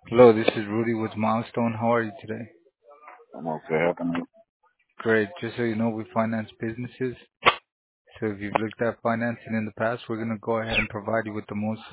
Hello, this is Rudy with Milestone. How are you today? I'm okay. How can I help? Great. Just so you know, we finance businesses. So if you've looked at financing in the past, we're going to go ahead and provide you with the most.